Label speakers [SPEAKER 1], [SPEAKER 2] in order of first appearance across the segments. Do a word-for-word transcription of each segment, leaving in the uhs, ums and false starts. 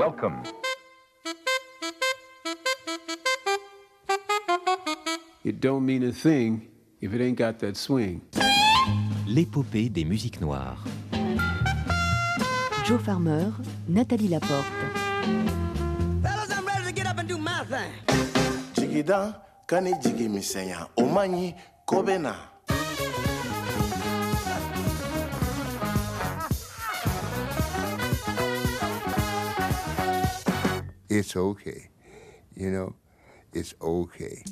[SPEAKER 1] Welcome.
[SPEAKER 2] It don't mean a thing if it ain't got that swing.
[SPEAKER 3] L'épopée des musiques noires.
[SPEAKER 4] Joe Farmer, Nathalie Laporte.
[SPEAKER 5] Fellas, I'm ready to get up and do my thing.
[SPEAKER 6] Jigida kani jigi misenya omanyi kobena.
[SPEAKER 7] It's okay, you know, it's okay.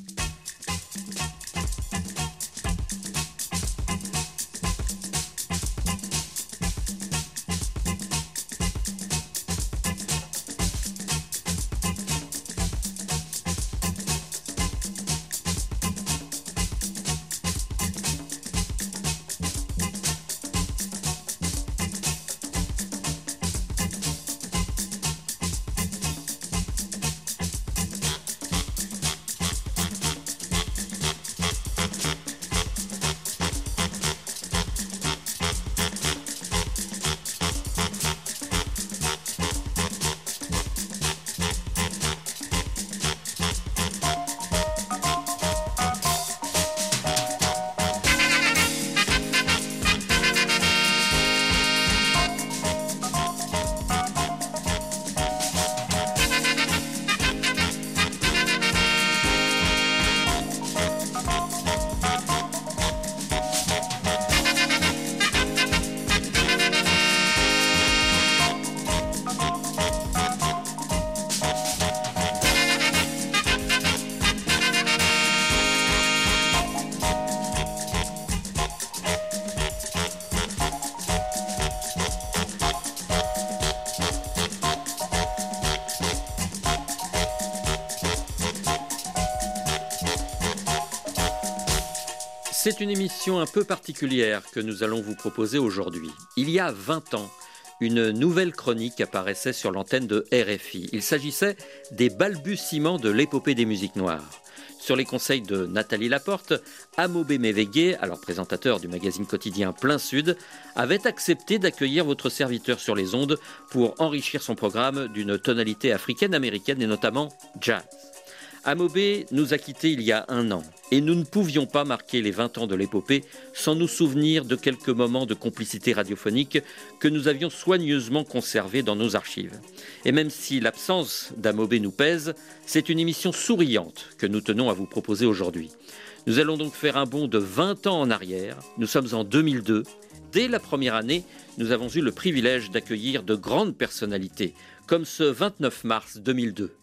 [SPEAKER 8] C'est une émission un peu particulière que nous allons vous proposer aujourd'hui. Il y a vingt ans, une nouvelle chronique apparaissait sur l'antenne de R F I. Il s'agissait des balbutiements de l'épopée des musiques noires. Sur les conseils de Nathalie Laporte, Amobé Mévégué, alors présentateur du magazine quotidien Plein Sud, avait accepté d'accueillir votre serviteur sur les ondes pour enrichir son programme d'une tonalité africaine-américaine et notamment jazz. Amobé nous a quittés il y a un an et nous ne pouvions pas marquer les vingt ans de l'épopée sans nous souvenir de quelques moments de complicité radiophonique que nous avions soigneusement conservés dans nos archives. Et même si l'absence d'Amobé nous pèse, c'est une émission souriante que nous tenons à vous proposer aujourd'hui. Nous allons donc faire un bond de vingt ans en arrière. Nous sommes en deux mille deux. Dès la première année, nous avons eu le privilège d'accueillir de grandes personnalités, comme ce vingt-neuf mars deux mille deux.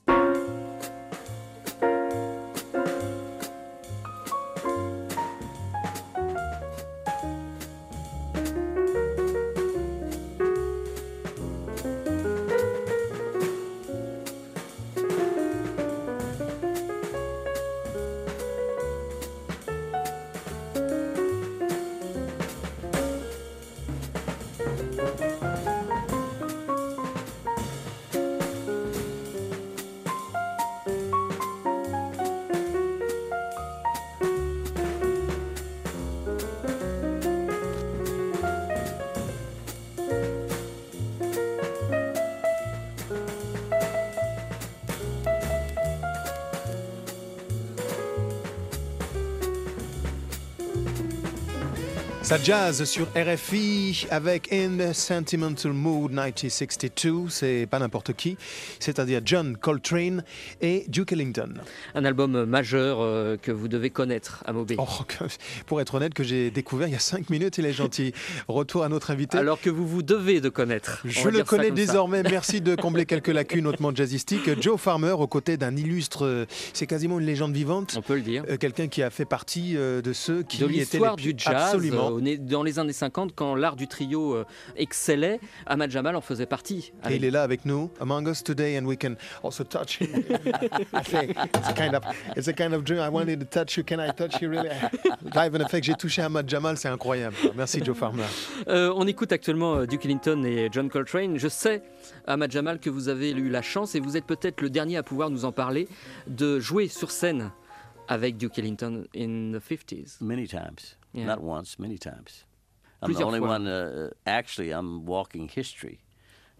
[SPEAKER 9] Ça jazz sur R F I avec In the Sentimental Mood dix-neuf soixante-deux, c'est pas n'importe qui, c'est-à-dire John Coltrane et Duke Ellington.
[SPEAKER 8] Un album majeur euh, que vous devez connaître, Amobé.
[SPEAKER 9] Oh, que, pour être honnête, que j'ai découvert il y a cinq minutes, il est gentil. Retour à notre invité.
[SPEAKER 8] Alors que vous vous devez de connaître.
[SPEAKER 9] Je le connais désormais, merci de combler quelques lacunes hautement jazzistiques. Joe Farmer, aux côtés d'un illustre, c'est quasiment une légende vivante.
[SPEAKER 8] On peut le dire.
[SPEAKER 9] Euh, quelqu'un qui a fait partie euh, de ceux qui
[SPEAKER 8] de
[SPEAKER 9] étaient
[SPEAKER 8] l'histoire
[SPEAKER 9] les...
[SPEAKER 8] du jazz.
[SPEAKER 9] Absolument.
[SPEAKER 8] Dans les années cinquante, quand l'art du trio euh, excellait, Ahmad Jamal en faisait partie.
[SPEAKER 9] Et il est là avec nous, among us today, and we can also touch him. I think it's a kind of, it's a kind of dream. I wanted to touch you. Can I touch you really? Live in effect, j'ai touché Ahmad Jamal, c'est incroyable. Merci Joe Farmer.
[SPEAKER 8] Euh, on écoute actuellement Duke Ellington et John Coltrane. Je sais, Ahmad Jamal, que vous avez eu la chance, et vous êtes peut-être le dernier à pouvoir nous en parler, de jouer sur scène avec Duke Ellington in the fifties.
[SPEAKER 10] Many times.
[SPEAKER 8] Yeah.
[SPEAKER 10] Not once, many times. I'm
[SPEAKER 8] Plusieurs
[SPEAKER 10] the only
[SPEAKER 8] fois.
[SPEAKER 10] one, uh, actually, I'm walking history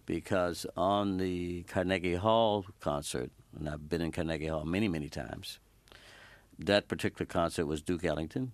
[SPEAKER 1] because on the Carnegie Hall concert, and I've been in Carnegie Hall many, many times, that particular concert was Duke Ellington,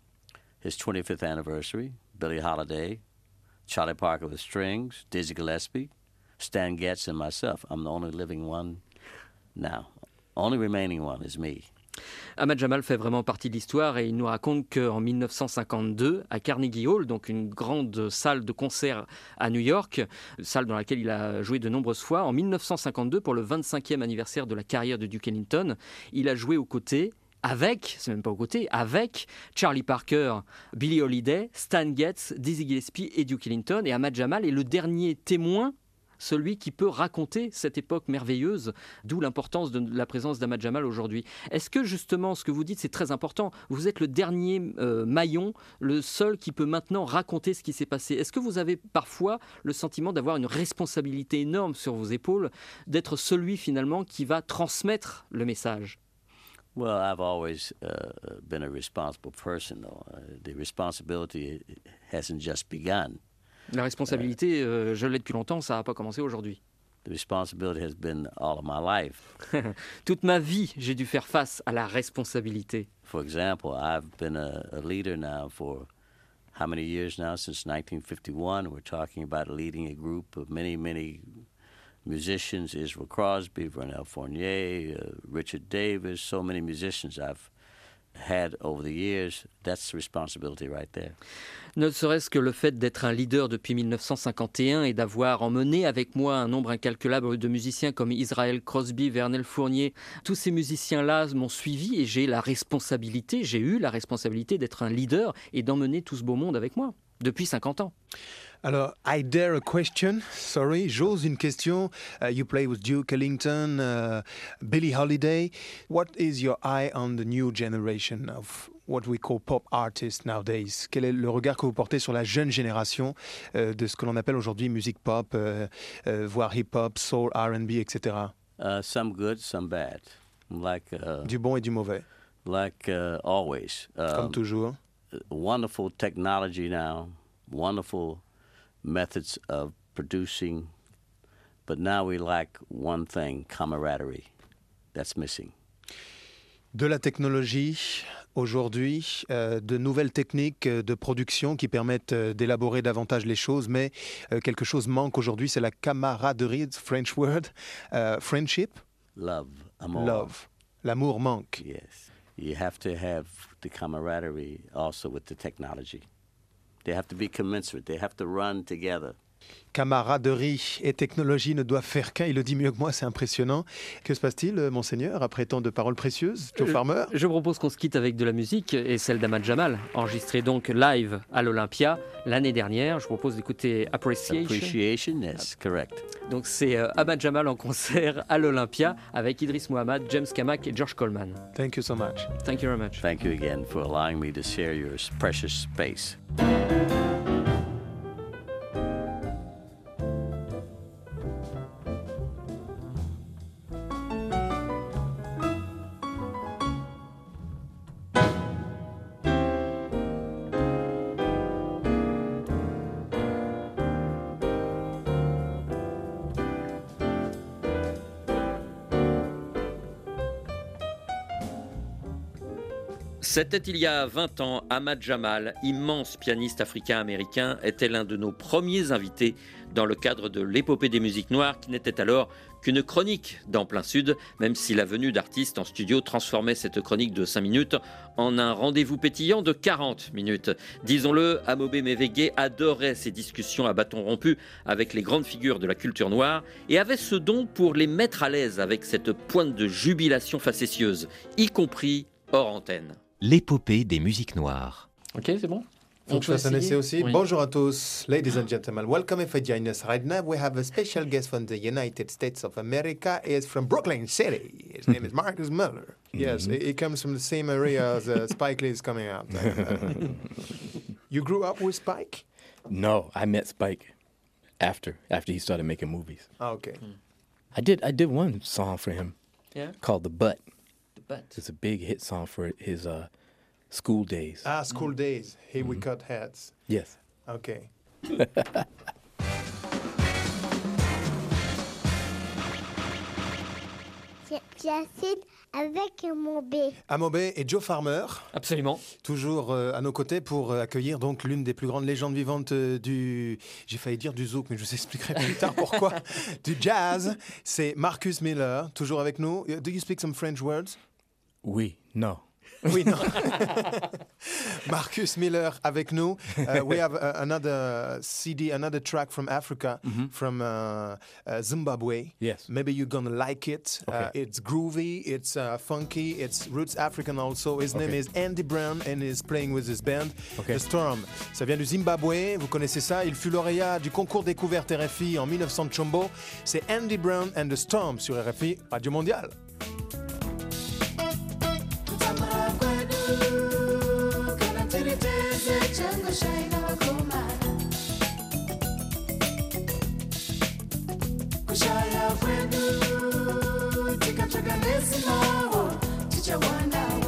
[SPEAKER 1] his twenty-fifth anniversary, Billie Holiday, Charlie Parker with strings, Dizzy Gillespie, Stan Getz, and myself. I'm the only living one now. Only remaining one is me.
[SPEAKER 8] Ahmad Jamal fait vraiment partie de l'histoire et il nous raconte qu'en mille neuf cent cinquante-deux, à Carnegie Hall, donc une grande salle de concert à New York, salle dans laquelle il a joué de nombreuses fois, en mille neuf cent cinquante-deux, pour le vingt-cinquième anniversaire de la carrière de Duke Ellington, il a joué aux côtés, avec, c'est même pas aux côtés, avec Charlie Parker, Billie Holiday, Stan Getz, Dizzy Gillespie et Duke Ellington. Et Ahmad Jamal est le dernier témoin, celui qui peut raconter cette époque merveilleuse, d'où l'importance de la présence d'Ahmad Jamal aujourd'hui. Est-ce que justement, ce que vous dites, c'est très important, vous êtes le dernier euh, maillon, le seul qui peut maintenant raconter ce qui s'est passé. Est-ce que vous avez parfois le sentiment d'avoir une responsabilité énorme sur vos épaules, d'être celui finalement qui va transmettre le message?
[SPEAKER 1] Well, I've always uh, been a responsible person, though. Uh, the responsibility hasn't just begun.
[SPEAKER 8] La responsabilité, euh, je l'ai depuis longtemps, ça n'a pas commencé aujourd'hui.
[SPEAKER 1] The responsibility has been all of my life.
[SPEAKER 8] Toute ma vie, j'ai dû faire face à la responsabilité.
[SPEAKER 1] For example, I've been a, a leader now for how many years now? Since nineteen fifty-one. We're talking about leading a group of many, many musicians, Israel Crosby, Vernel Fournier, uh, Richard Davis, so many musicians I've had over the years. That's the responsibility right there.
[SPEAKER 8] Ne serait-ce que le fait d'être un leader depuis mille neuf cent cinquante et un et d'avoir emmené avec moi un nombre incalculable de musiciens comme Israel Crosby, Vernel Fournier, tous ces musiciens-là m'ont suivi et j'ai la responsabilité, j'ai eu la responsabilité d'être un leader et d'emmener tout ce beau monde avec moi depuis cinquante ans.
[SPEAKER 9] Alors, I dare a question. Sorry, j'ose une question. Uh, you play with Duke Ellington, uh, Billie Holiday. What is your eye on the new generation of what we call pop artists nowadays? Quel est le regard que vous portez sur la jeune génération euh, de ce que l'on appelle aujourd'hui musique pop, euh, euh, voire hip-hop, soul, R and B, et cetera?
[SPEAKER 1] Uh, some good, some bad. Like uh,
[SPEAKER 9] Du bon et du mauvais.
[SPEAKER 1] Like uh, always. Um,
[SPEAKER 9] Comme toujours.
[SPEAKER 1] Wonderful technology now. Wonderful methods of producing, but now we lack one thing, camaraderie. That's missing.
[SPEAKER 9] De la technologie, aujourd'hui, euh, de nouvelles techniques de production qui permettent euh, d'élaborer davantage les choses, mais euh, quelque chose manque aujourd'hui, c'est la camaraderie, French word, euh, friendship.
[SPEAKER 1] Love, amour.
[SPEAKER 9] Love. L'amour manque.
[SPEAKER 1] Yes. You have to have the camaraderie also with the technology. They have to be commensurate. They have to run together.
[SPEAKER 9] Camaraderie et technologie ne doivent faire qu'un. Il le dit mieux que moi, c'est impressionnant. Que se passe-t-il, monseigneur, après tant de paroles précieuses? Joe Farmer?
[SPEAKER 8] Je propose qu'on se quitte avec de la musique et celle d'Ahmad Jamal, enregistrée donc live à l'Olympia l'année dernière. Je propose d'écouter Appreciation.
[SPEAKER 1] Appreciation, yes, correct.
[SPEAKER 8] Donc c'est euh, Ahmad Jamal en concert à l'Olympia avec Idriss Muhammad, James Kamak et George Coleman.
[SPEAKER 9] Thank you so much.
[SPEAKER 8] Thank you very much.
[SPEAKER 1] Thank you again for allowing me to share your precious space.
[SPEAKER 8] C'était il y a vingt ans, Ahmad Jamal, immense pianiste africain-américain, était l'un de nos premiers invités dans le cadre de l'épopée des musiques noires, qui n'était alors qu'une chronique dans plein sud, même si la venue d'artistes en studio transformait cette chronique de cinq minutes en un rendez-vous pétillant de quarante minutes. Disons-le, Amobé Mévégué adorait ces discussions à bâton rompu avec les grandes figures de la culture noire et avait ce don pour les mettre à l'aise avec cette pointe de jubilation facétieuse, y compris hors antenne.
[SPEAKER 3] L'épopée des musiques noires.
[SPEAKER 8] Ok, c'est bon?
[SPEAKER 9] Faut que je fasse un essai aussi.
[SPEAKER 8] Oui.
[SPEAKER 9] Bonjour à tous, ladies and gentlemen. Welcome if you join us right now. We have a special guest from the United States of America. He is from Brooklyn City. His name is Marcus Miller. Yes, he, he comes from the same area as uh, Spike Lee is coming out. You grew up with Spike?
[SPEAKER 10] No, I met Spike after after he started making movies.
[SPEAKER 9] Ah, okay.
[SPEAKER 8] Mm.
[SPEAKER 10] I did I did one song for him.
[SPEAKER 8] Yeah.
[SPEAKER 10] Called The Butt.
[SPEAKER 8] The Butt.
[SPEAKER 10] It's a big hit song for his uh, school days.
[SPEAKER 9] Ah, school
[SPEAKER 8] Mm.
[SPEAKER 9] days. Here
[SPEAKER 10] Mm-hmm.
[SPEAKER 9] we cut heads.
[SPEAKER 10] Yes.
[SPEAKER 9] Okay.
[SPEAKER 11] Jacine avec Amobé.
[SPEAKER 9] Amobé et Joe Farmer.
[SPEAKER 8] Absolument.
[SPEAKER 9] Toujours euh, à nos côtés pour euh, accueillir donc l'une des plus grandes légendes vivantes euh, du... J'ai failli dire du zouk, mais je vous expliquerai plus tard pourquoi. Du jazz. C'est Marcus Miller, toujours avec nous. Do you speak some French words?
[SPEAKER 10] Oui, no.
[SPEAKER 9] Oui, non. Marcus Miller avec nous. Uh, we have uh, another C D, another track from Africa, mm-hmm. from uh, uh, Zimbabwe.
[SPEAKER 10] Yes.
[SPEAKER 9] Maybe you're gonna like it.
[SPEAKER 10] Okay.
[SPEAKER 9] Uh, it's groovy, it's uh, funky, it's roots African also. His
[SPEAKER 10] okay.
[SPEAKER 9] name is Andy Brown and he's playing with his band,
[SPEAKER 10] okay.
[SPEAKER 9] The Storm. Ça vient du Zimbabwe, vous connaissez ça. Il fut lauréat du concours découverte R F I en mille neuf cents de Chombo. C'est Andy Brown and The Storm sur R F I, Radio Mondiale.
[SPEAKER 12] Kushaya kwedu tikatsvaga nezinawo tichawanawo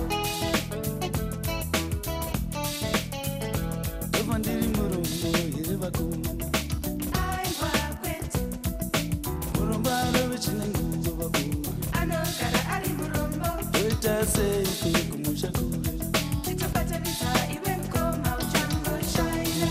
[SPEAKER 12] ndobva ndiri murombo here vakomana aiwa kwete murombo arove chine nguva vakoma anogara ari murombo oita sei kuri kumusha kure titobatanidza iwe mukoma uchangoshaira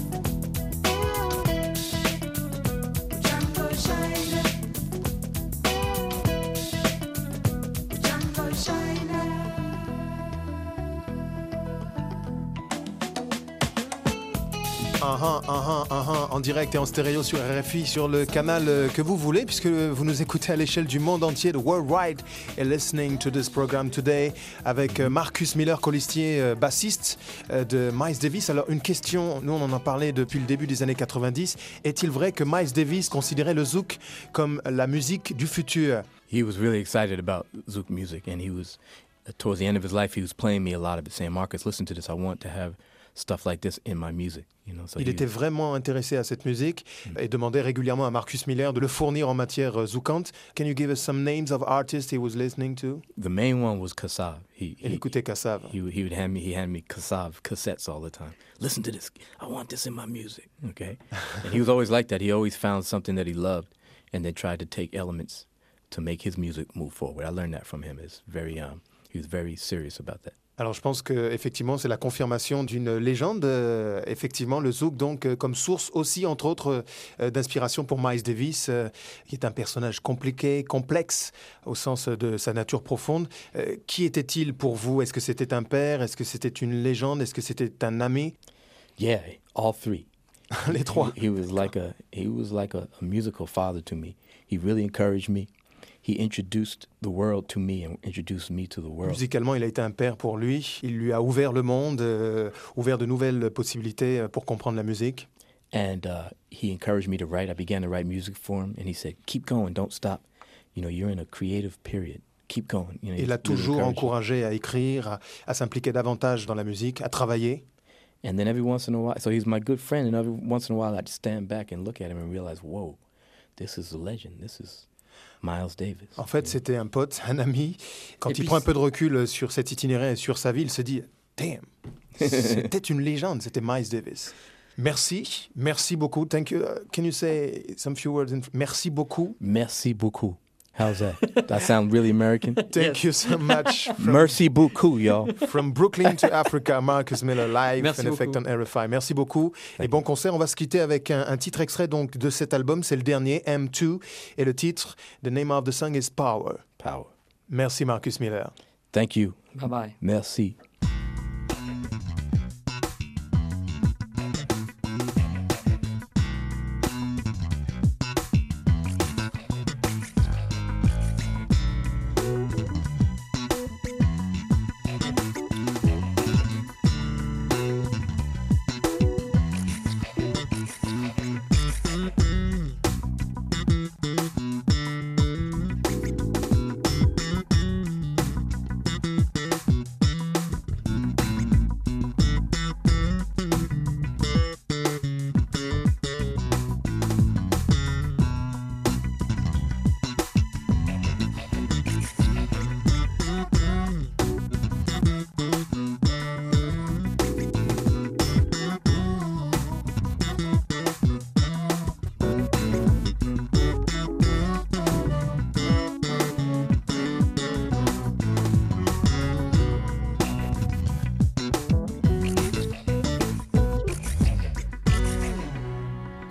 [SPEAKER 9] Uh-huh, uh-huh, uh-huh, en direct et en stéréo sur R F I, sur le canal que vous voulez, puisque vous nous écoutez à l'échelle du monde entier, de worldwide, et listening to this program today, avec Marcus Miller, colistier, bassiste de Miles Davis. Alors, une question, nous on en a parlé depuis le début des années quatre-vingt-dix. Est-il vrai que Miles Davis considérait le zouk comme la musique du futur?
[SPEAKER 10] He was really excited about zouk music, and he was, towards the end of his life, he was playing me a lot of it, saying, Marcus, listen to this, I want to have stuff like this in my music. You know, so
[SPEAKER 9] il
[SPEAKER 10] he,
[SPEAKER 9] était vraiment intéressé à cette musique mm. et demandait régulièrement à Marcus Miller de le fournir en matière euh, zoukante. Can you give us some names of artists he was listening to?
[SPEAKER 10] The main one was Kassav. He,
[SPEAKER 9] il
[SPEAKER 10] he,
[SPEAKER 9] écoutait Kassav.
[SPEAKER 10] He, he would hand me, he handed me Kassav cassettes all the time. Listen to this. I want this in my music. Okay, and he was always like that. He always found something that he loved, and then tried to take elements to make his music move forward. I learned that from him. It's very, um, he was very serious about that.
[SPEAKER 9] Alors je pense que effectivement c'est la confirmation d'une légende, euh, effectivement le zouk donc euh, comme source aussi entre autres euh, d'inspiration pour Miles Davis, euh, qui est un personnage compliqué, complexe au sens de sa nature profonde. Euh, qui était-il pour vous? Est-ce que c'était un père? Est-ce que c'était une légende? Est-ce que c'était un ami?
[SPEAKER 10] Yeah, all three.
[SPEAKER 9] Les trois.
[SPEAKER 10] He, he was like a he was like a, a musical father to me. He really encouraged me. He introduced the world to me and introduced me to the world.
[SPEAKER 9] Musicalement, il a été un père pour lui. Il lui a ouvert le monde, euh, ouvert de nouvelles possibilités pour comprendre la musique.
[SPEAKER 10] And uh, he encouraged me to write. I began to write music for him, and he said, "Keep going, don't stop. You know, you're in a creative period. Keep going." You know,
[SPEAKER 9] il a toujours encouragé à écrire, à, à s'impliquer davantage dans la musique, à travailler.
[SPEAKER 10] And then every once in a while, so he's my good friend, and every once in a while, I'd stand back and look at him and realize, whoa, this is a legend. This is Miles Davis.
[SPEAKER 9] En fait, c'était un pote, un ami. Quand et il prend un peu de recul sur cet itinéraire et sur sa vie, il se dit « Damn, c'était une légende, c'était Miles Davis. » Merci, merci beaucoup. Thank you. Uh, can you say some few words? In... Merci beaucoup.
[SPEAKER 10] Merci beaucoup. How's that? That sound really American?
[SPEAKER 9] Thank yes. you so much.
[SPEAKER 10] From, Merci beaucoup, y'all.
[SPEAKER 9] From Brooklyn to Africa, Marcus Miller, live
[SPEAKER 8] Merci
[SPEAKER 9] in effect on R F I. Merci beaucoup. Thank et bon concert. On va se quitter avec un, un titre extrait donc de cet album. C'est le dernier, M deux. Et le titre, the name of the song is Power.
[SPEAKER 10] Power.
[SPEAKER 9] Merci, Marcus Miller.
[SPEAKER 10] Thank you.
[SPEAKER 8] Bye bye.
[SPEAKER 10] Merci.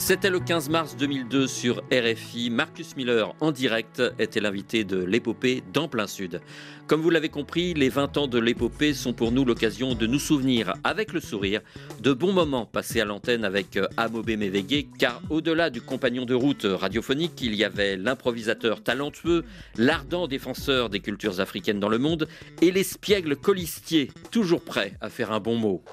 [SPEAKER 8] C'était le quinze mars deux mille deux sur R F I. Marcus Miller, en direct, était l'invité de l'épopée d'En Plein Sud. Comme vous l'avez compris, les vingt ans de l'épopée sont pour nous l'occasion de nous souvenir, avec le sourire, de bons moments passés à l'antenne avec Amobé Mévégué, car au-delà du compagnon de route radiophonique, il y avait l'improvisateur talentueux, l'ardent défenseur des cultures africaines dans le monde, et l'espiègle colistier, toujours prêt à faire un bon mot.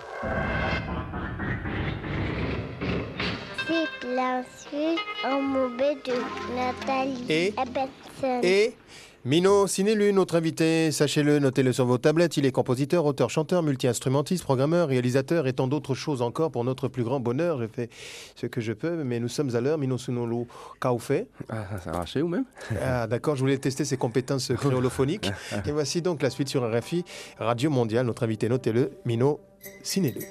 [SPEAKER 11] C'est Plein Sud, Amobé de Nathalie
[SPEAKER 9] Et,
[SPEAKER 11] Ebenson.
[SPEAKER 9] et Mino Sinelu, notre invité, sachez-le, notez-le sur vos tablettes, il est compositeur, auteur, chanteur, multi-instrumentiste, programmeur, réalisateur et tant d'autres choses encore pour notre plus grand bonheur. Je fais ce que je peux, mais nous sommes à l'heure. Mino Sunolu Kaufe.
[SPEAKER 13] Ah, ça a arraché ou même
[SPEAKER 9] Ah, d'accord, je voulais tester ses compétences créolophoniques. Et voici donc la suite sur R F I, Radio Mondiale, notre invité, notez-le, Mino Sinelu.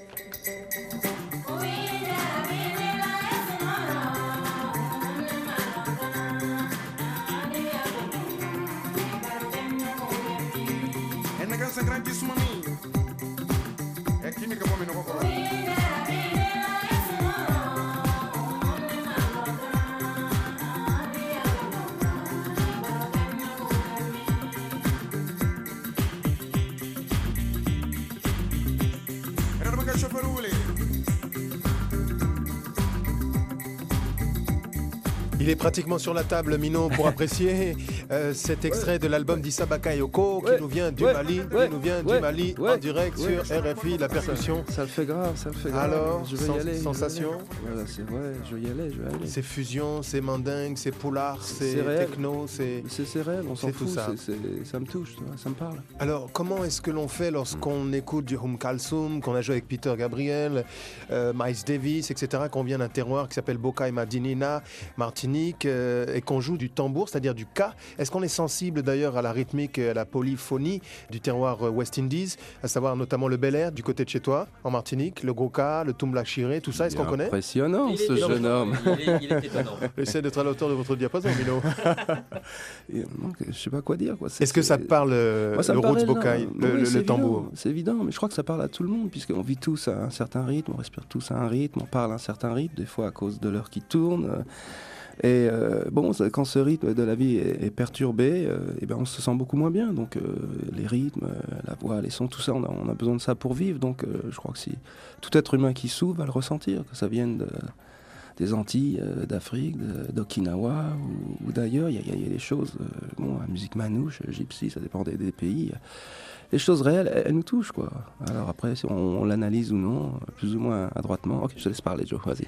[SPEAKER 9] Il est pratiquement sur la table, Mino, pour apprécier euh, cet extrait de l'album d'Issa Bakayoko qui
[SPEAKER 13] ouais,
[SPEAKER 9] nous vient du
[SPEAKER 13] ouais,
[SPEAKER 9] Mali,
[SPEAKER 13] ouais,
[SPEAKER 9] qui nous vient
[SPEAKER 13] ouais,
[SPEAKER 9] du Mali
[SPEAKER 13] ouais,
[SPEAKER 9] en direct
[SPEAKER 13] ouais,
[SPEAKER 9] sur R F I, la percussion.
[SPEAKER 13] Ça, ça le fait grave, ça le fait grave.
[SPEAKER 9] Alors,
[SPEAKER 13] je vais
[SPEAKER 9] sens-
[SPEAKER 13] y aller.
[SPEAKER 9] sensation.
[SPEAKER 13] Je vais y aller. Voilà, c'est vrai, je vais y aller, je vais y aller.
[SPEAKER 9] C'est fusion, c'est mandingue, c'est polar, c'est,
[SPEAKER 13] C'est réel.
[SPEAKER 9] techno, c'est...
[SPEAKER 13] C'est, c'est réel, on s'en
[SPEAKER 9] c'est
[SPEAKER 13] fout,
[SPEAKER 9] tout ça.
[SPEAKER 13] c'est, c'est, ça me touche, tu vois, ça me parle.
[SPEAKER 9] Alors, comment est-ce que l'on fait lorsqu'on écoute du Hum Kalsoum, qu'on a joué avec Peter Gabriel, euh, Miles Davis, et cetera, qu'on vient d'un terroir qui s'appelle Bocaï Madinina, Martinique, euh, et qu'on joue du tambour, c'est-à-dire du ka. Est-ce qu'on est sensible d'ailleurs à la rythmique et à la polyphonie du terroir euh, West Indies, à savoir notamment le Bel Air du côté de chez toi, en Martinique, le Goka, le Tumbla Chiré, tout ça, est-ce
[SPEAKER 13] Il est
[SPEAKER 9] qu'on connaît?
[SPEAKER 13] impressionnant,
[SPEAKER 8] Il
[SPEAKER 13] ce
[SPEAKER 8] est
[SPEAKER 13] jeune homme.
[SPEAKER 8] Il est, il est étonnant.
[SPEAKER 9] J'essaie d'être à la hauteur de votre diapason, Mino.
[SPEAKER 13] Et, donc, je sais pas quoi dire. Quoi. C'est,
[SPEAKER 9] Est-ce que ça
[SPEAKER 13] c'est-
[SPEAKER 9] te parle, euh,
[SPEAKER 13] Moi, ça
[SPEAKER 9] le
[SPEAKER 13] me
[SPEAKER 9] roots
[SPEAKER 13] parlait,
[SPEAKER 9] Bocaï,
[SPEAKER 13] là.
[SPEAKER 9] le,
[SPEAKER 13] Oui,
[SPEAKER 9] le-
[SPEAKER 13] c'est
[SPEAKER 9] le
[SPEAKER 13] évident,
[SPEAKER 9] tambour?
[SPEAKER 13] C'est évident, mais je crois que ça parle à tout le monde, puisqu'on vit tous à un certain rythme, on respire tous à un rythme, on parle à un certain rythme, des fois à cause de l'heure qui tourne. euh, Et euh, bon, ça- quand ce rythme de la vie est, est perturbé, euh, eh ben on se sent beaucoup moins bien. Donc euh, les rythmes, euh, la voix, les sons, tout ça, on a, on a besoin de ça pour vivre. Donc euh, je crois que si tout être humain qui s'ouvre va le ressentir, que ça vienne de, des Antilles, euh, d'Afrique, de- d'Okinawa ou, ou d'ailleurs, il y, a- il y a des choses, euh, bon, la musique manouche, gypsy, ça dépend des, des pays. Les choses réelles, elles, elles nous touchent, quoi. Alors après, si on, on l'analyse ou non, plus ou moins adroitement. Ok, je te laisse parler, Joe, vas-y.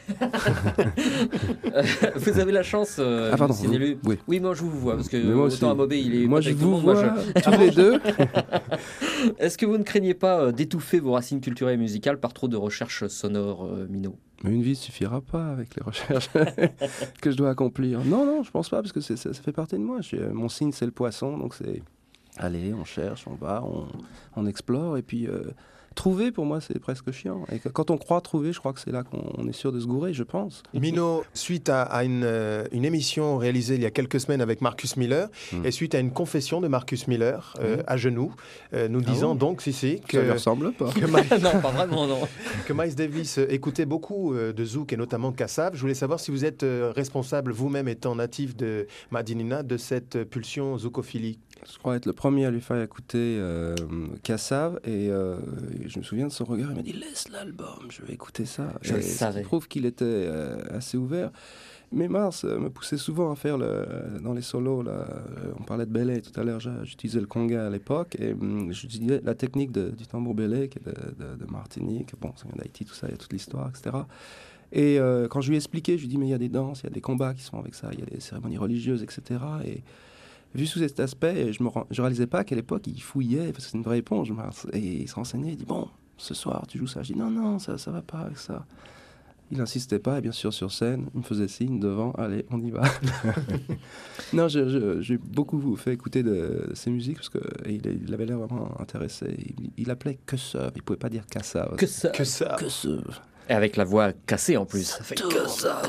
[SPEAKER 8] Vous avez la chance, euh,
[SPEAKER 13] Ah, pardon,
[SPEAKER 8] Sinelu.
[SPEAKER 13] vous, oui.
[SPEAKER 8] Oui, moi je vous vois, parce que
[SPEAKER 13] Mais moi aussi.
[SPEAKER 8] autant Amobé, il est
[SPEAKER 13] Moi,
[SPEAKER 8] pote
[SPEAKER 13] je
[SPEAKER 8] avec tout le
[SPEAKER 13] vous
[SPEAKER 8] monde, moi,
[SPEAKER 13] vois
[SPEAKER 8] je-
[SPEAKER 13] tous les deux.
[SPEAKER 8] Est-ce que vous ne craignez pas euh, d'étouffer vos racines culturelles et musicales par trop de recherches sonores, euh, Mino?
[SPEAKER 13] Mais une vie ne suffira pas avec les recherches que je dois accomplir. Non, non, je pense pas, parce que c'est- ça, ça fait partie de moi. Je suis- mon signe, c'est le poisson, donc c'est aller, on cherche, on va, on, on explore, et puis euh, trouver, pour moi, c'est presque chiant. Et que- quand on croit trouver, je crois que c'est là qu'on on est sûr de se gourer, je pense.
[SPEAKER 9] Mino, suite à, à une, euh, une émission réalisée il y a quelques semaines avec Marcus Miller,
[SPEAKER 13] Mm.
[SPEAKER 9] et suite à une confession de Marcus Miller, euh,
[SPEAKER 13] Mm.
[SPEAKER 9] à genoux, euh, nous
[SPEAKER 13] Ah
[SPEAKER 9] disant
[SPEAKER 13] bon
[SPEAKER 9] donc, si, si, que,
[SPEAKER 13] Ça lui ressemble pas.
[SPEAKER 9] que, Miles,
[SPEAKER 8] Non, pas vraiment, non.
[SPEAKER 9] que Miles Davis euh, écoutait beaucoup euh, de zouk et notamment Kassav. Je voulais savoir si vous êtes euh, responsable, vous-même étant natif de Madinina, de cette euh, pulsion zoukophilie.
[SPEAKER 13] Je crois être le premier à lui faire écouter euh, Kassav, et euh, je me souviens de son regard, il m'a dit « Laisse l'album, je vais écouter ça ».
[SPEAKER 8] Je
[SPEAKER 13] Et
[SPEAKER 8] le
[SPEAKER 13] ça
[SPEAKER 8] savais.
[SPEAKER 13] prouve qu'il était euh, assez ouvert. Mais Mars euh, me poussait souvent à faire le, dans les solos, là, euh, on parlait de belay tout à l'heure, j'a- j'utilisais le conga à l'époque, et hum, j'utilisais la technique de- du tambour belay, qui est de, de- de Martinique, bon, ça vient d'Haïti, tout ça, il y a toute l'histoire, et cetera. Et euh, quand je lui ai expliqué, je lui ai dit « Mais il y a des danses, il y a des combats qui sont avec ça, il y a des cérémonies religieuses, et cetera » Et vu sous cet aspect, je ne réalisais pas qu'à l'époque, il fouillait, parce que c'est une vraie éponge, Mars, et il se renseignait, il dit « Bon, ce soir, tu joues ça ?» Je dis « Non, non, ça ne va pas avec ça. » Il n'insistait pas, et bien sûr, sur scène, il me faisait signe devant, allez, on y va. Non, je- je- j'ai beaucoup fait écouter de, de ses musiques, parce qu'il il avait l'air vraiment intéressé. Il, il appelait que ça, il ne pouvait pas dire qu'à ça.
[SPEAKER 8] Que ça.
[SPEAKER 9] Que ça.
[SPEAKER 13] Que ça.
[SPEAKER 8] Et avec la voix cassée en plus.
[SPEAKER 13] Ça fait que ça.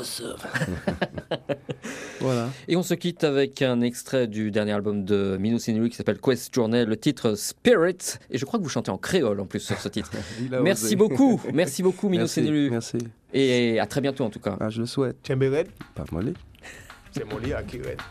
[SPEAKER 13] Voilà.
[SPEAKER 8] Et on se quitte avec un extrait du dernier album de Minou Sinulu qui s'appelle Quest Journey, le titre Spirit. Et je crois que vous chantez en créole en plus sur ce titre. Merci
[SPEAKER 13] osé.
[SPEAKER 8] beaucoup. Merci beaucoup Minou
[SPEAKER 13] Merci,
[SPEAKER 8] Sinulu.
[SPEAKER 13] merci.
[SPEAKER 8] Et à très bientôt en tout cas.
[SPEAKER 13] Ah, je le souhaite.
[SPEAKER 9] Tchemberet,
[SPEAKER 13] Pas molly.
[SPEAKER 9] c'est mon lit à qui red.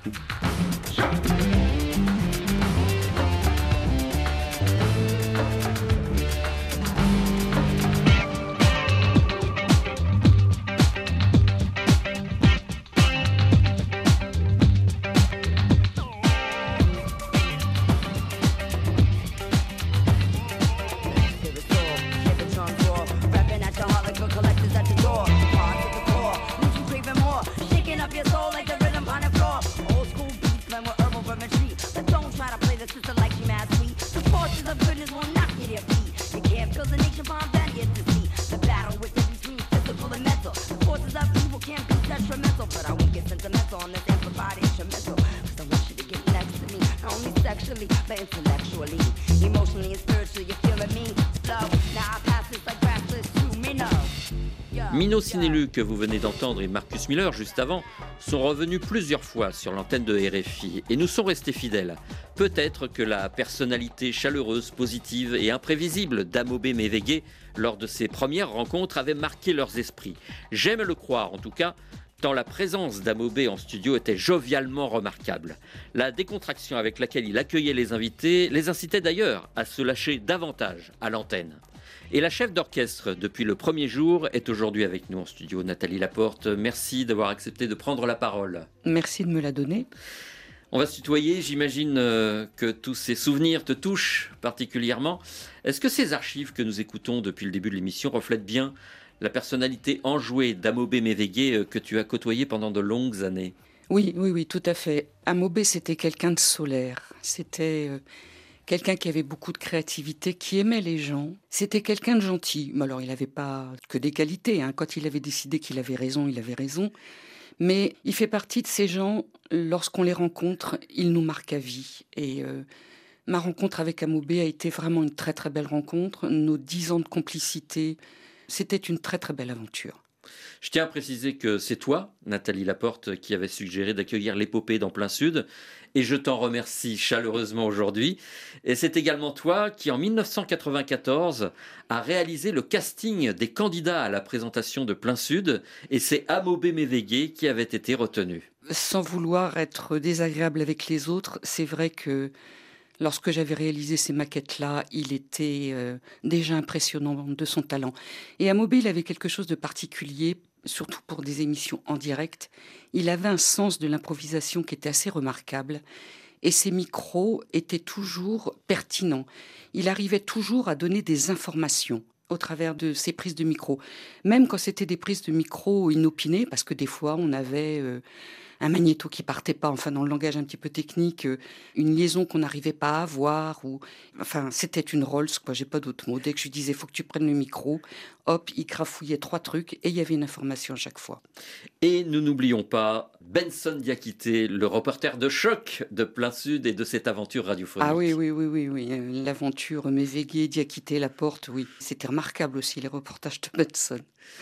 [SPEAKER 8] Minou Sinulu, que vous venez d'entendre, et Marcus Miller, juste avant, sont revenus plusieurs fois sur l'antenne de R F I et nous sont restés fidèles. Peut-être que la personnalité chaleureuse, positive et imprévisible d'Amobé Mévégué, lors de ses premières rencontres, avait marqué leurs esprits. J'aime le croire, en tout cas, tant la présence d'Amobé en studio était jovialement remarquable. La décontraction avec laquelle il accueillait les invités les incitait d'ailleurs à se lâcher davantage à l'antenne. Et la chef d'orchestre, depuis le premier jour, est aujourd'hui avec nous en studio. Nathalie Laporte, merci d'avoir accepté de prendre la parole.
[SPEAKER 14] Merci de me la donner.
[SPEAKER 8] On va se tutoyer, j'imagine euh, que tous ces souvenirs te touchent particulièrement. Est-ce que ces archives que nous écoutons depuis le début de l'émission reflètent bien la personnalité enjouée d'Amobé Mévégué euh, que tu as côtoyé pendant de longues années ?
[SPEAKER 14] Oui, oui, oui, tout à fait. Amobé, c'était quelqu'un de solaire. C'était... Euh... Quelqu'un qui avait beaucoup de créativité, qui aimait les gens. C'était quelqu'un de gentil. Mais alors, il n'avait pas que des qualités. Hein. Quand il avait décidé qu'il avait raison, il avait raison. Mais il fait partie de ces gens, lorsqu'on les rencontre, ils nous marquent à vie. Et euh, ma rencontre avec Amobé a été vraiment une très très belle rencontre. Nos dix ans de complicité, c'était une très très belle aventure.
[SPEAKER 8] Je tiens à préciser que c'est toi, Nathalie Laporte, qui avait suggéré d'accueillir l'épopée dans Plein Sud, et je t'en remercie chaleureusement aujourd'hui. Et c'est également toi qui, en dix-neuf cent quatre-vingt-quatorze, a réalisé le casting des candidats à la présentation de Plein Sud, et c'est Amobé Mévégué qui avait été retenu.
[SPEAKER 14] Sans vouloir être désagréable avec les autres, c'est vrai que lorsque j'avais réalisé ces maquettes-là, il était euh, déjà impressionnant de son talent. Et Amobé, il avait quelque chose de particulier, surtout pour des émissions en direct. Il avait un sens de l'improvisation qui était assez remarquable. Et ses micros étaient toujours pertinents. Il arrivait toujours à donner des informations au travers de ses prises de micro. Même quand c'était des prises de micro inopinées, parce que des fois, on avait... Euh, un magnéto qui partait pas, enfin dans le langage un petit peu technique, une liaison qu'on n'arrivait pas à avoir, ou enfin c'était une Rolls, quoi, j'ai pas d'autre mot. Dès que je lui disais faut que tu prennes le micro, hop, il crafouillait trois trucs et il y avait une information à chaque fois.
[SPEAKER 8] Et nous n'oublions pas Benson Diakité, le reporter de choc de Plein Sud et de cette aventure radiophonique.
[SPEAKER 14] Ah oui, oui, oui, oui, oui. L'aventure Mévégué, Diakité, Laporte, oui. C'était remarquable aussi les reportages de Benson.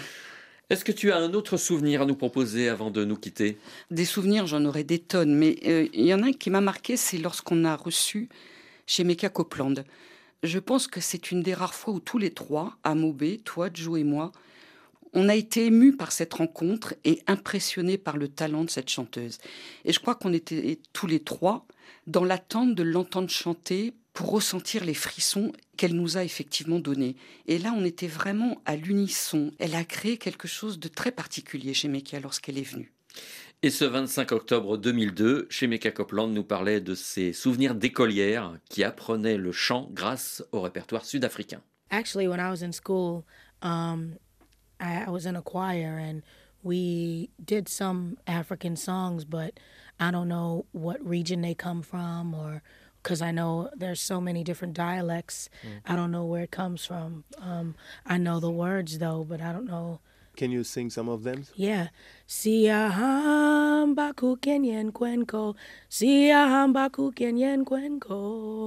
[SPEAKER 8] Est-ce que tu as un autre souvenir à nous proposer avant de nous quitter ?
[SPEAKER 14] Des souvenirs, j'en aurais des tonnes, mais euh, il y en a un qui m'a marqué, c'est lorsqu'on a reçu chez Mecca Copeland. Je pense que c'est une des rares fois où tous les trois, Amobé, toi, Joe et moi, on a été émus par cette rencontre et impressionnés par le talent de cette chanteuse. Et je crois qu'on était tous les trois dans l'attente de l'entendre chanter pour ressentir les frissons qu'elle nous a effectivement donnés. Et là, on était vraiment à l'unisson. Elle a créé quelque chose de très particulier chez Mecca lorsqu'elle est venue.
[SPEAKER 8] Et ce vingt-cinq octobre deux mille deux, chez Mecca Copeland nous parlait de ses souvenirs d'écolière qui apprenait le chant grâce au répertoire sud-africain.
[SPEAKER 15] Actually, when I was in school, um, I, I was in a choir and we did some African songs, but I don't know what region they come from or... because I know there's so many different dialects. Mm. I don't know where it comes from. Um, I know the words, though, but I don't know.
[SPEAKER 9] Can you sing some of them?
[SPEAKER 15] Yeah. Siyahamba kukenyen kwenko, Siyahamba kukenyen kwenko,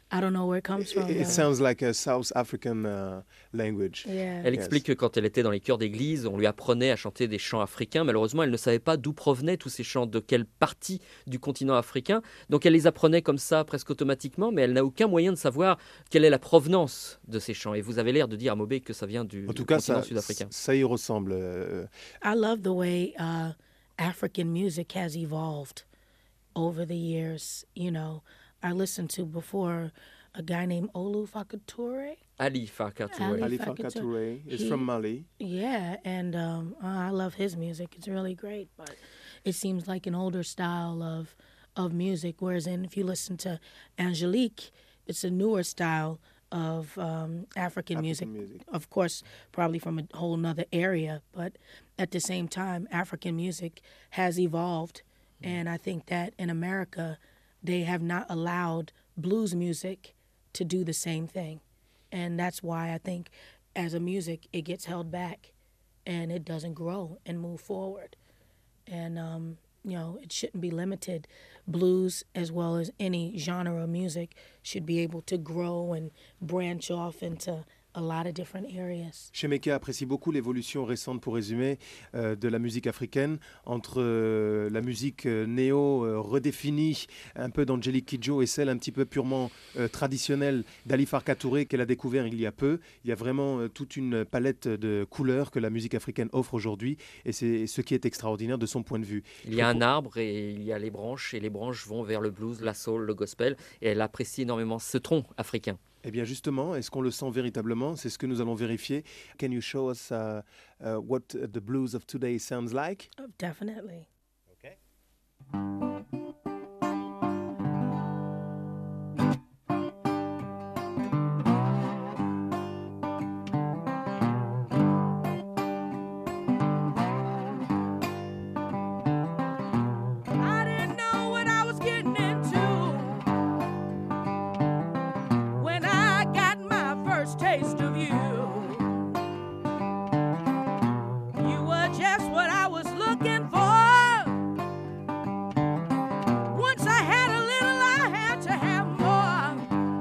[SPEAKER 15] I don't know where it comes from.
[SPEAKER 9] It, it sounds like a South African uh, language.
[SPEAKER 15] Yeah.
[SPEAKER 8] Elle
[SPEAKER 9] Yes.
[SPEAKER 8] explique que quand elle était dans les chœurs d'église, on lui apprenait à chanter des chants africains. Malheureusement, elle ne savait pas d'où provenaient tous ces chants, de quelle partie du continent africain. Donc elle les apprenait comme ça, presque automatiquement, mais elle n'a aucun moyen de savoir quelle est la provenance de ces chants. Et vous avez l'air de dire, Amobé, que ça vient du,
[SPEAKER 9] En tout
[SPEAKER 8] du
[SPEAKER 9] cas,
[SPEAKER 8] continent
[SPEAKER 9] ça,
[SPEAKER 8] sud-africain.
[SPEAKER 9] ça y ressemble. euh,
[SPEAKER 15] I love the way uh, African music has evolved over the years. You know, I listened to before a guy named Olu Fakature.
[SPEAKER 8] Ali Farka Touré.
[SPEAKER 15] Ali
[SPEAKER 9] Ali
[SPEAKER 15] Farka
[SPEAKER 9] Farka
[SPEAKER 15] Touré.
[SPEAKER 9] Touré is
[SPEAKER 15] He-
[SPEAKER 9] from Mali.
[SPEAKER 15] Yeah, and um, I love his music. It's really great, but it seems like an older style of of music. Whereas, in, if you listen to Angelique, it's a newer style of um, African,
[SPEAKER 9] African
[SPEAKER 15] music.
[SPEAKER 9] music.
[SPEAKER 15] Of course, probably from a whole nother area, but at the same time, African music has evolved, and I think that in America, they have not allowed blues music to do the same thing. And that's why I think as a music, it gets held back and it doesn't grow and move forward. And, um, you know, it shouldn't be limited. Blues, as well as any genre of music, should be able to grow and branch off into a lot of different areas.
[SPEAKER 9] Chemeka apprécie beaucoup l'évolution récente, pour résumer, euh, de la musique africaine entre euh, la musique euh, néo euh, redéfinie un peu d'Angelique Kidjo et celle un petit peu purement euh, traditionnelle d'Ali Farka Touré qu'elle a découvert il y a peu. Il y a vraiment euh, toute une palette de couleurs que la musique africaine offre aujourd'hui et c'est ce qui est extraordinaire de son point de vue.
[SPEAKER 8] Il y a un arbre et il y a les branches, et les branches vont vers le blues, la soul, le gospel, et elle apprécie énormément ce tronc africain.
[SPEAKER 9] Eh bien justement, est-ce qu'on le sent véritablement? C'est ce que nous allons vérifier. Can you show us uh, uh, what the blues of today sounds like?
[SPEAKER 15] Oh, definitely.
[SPEAKER 9] Okay.
[SPEAKER 12] I didn't know what I was getting into when I got my first taste of you. You were just what I was looking for. Once I had a little, I had to have more.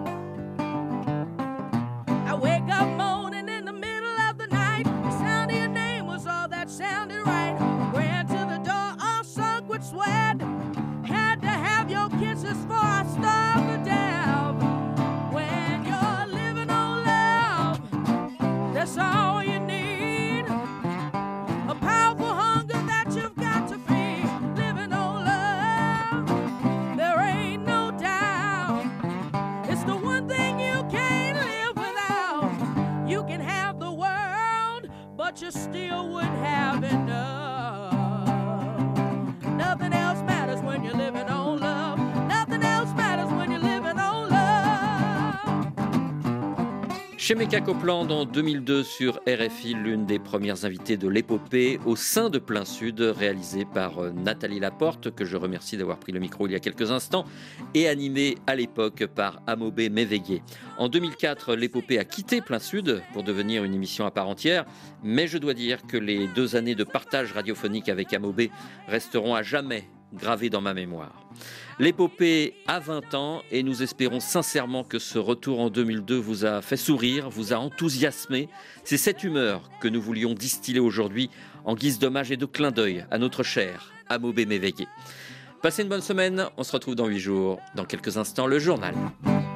[SPEAKER 12] I wake up moaning in the middle of the night. The sound of your name was all that sounded right. Ran to the door, all sunk with sweat. Had to have your kisses before I starved to death. When you're living on love, that's all you need. A powerful hunger that you've got to feed. Living on love, there ain't no doubt. It's the one thing you can't live without. You can have the world, but you still wouldn't have enough. Nothing else matters when you're living on love. Nothing else matters when you're living on love.
[SPEAKER 8] Chemeka Copeland en deux mille deux sur R F I, l'une des premières invitées de l'épopée au sein de Plein Sud, réalisée par euh, Nathalie Laporte, que je remercie d'avoir pris le micro il y a quelques instants, et animée à l'époque par Amobé Mévégué. En deux mille quatre, l'épopée a quitté Plein Sud pour devenir une émission à part entière, mais je dois dire que les deux années de partage radiophonique avec Amobé resteront à jamais gravées dans ma mémoire. L'épopée a vingt ans et nous espérons sincèrement que ce retour en deux mille deux vous a fait sourire, vous a enthousiasmé. C'est cette humeur que nous voulions distiller aujourd'hui en guise d'hommage et de clin d'œil à notre cher Amobé Mévégué. Passez une bonne semaine, on se retrouve dans huit jours. Dans quelques instants, le journal.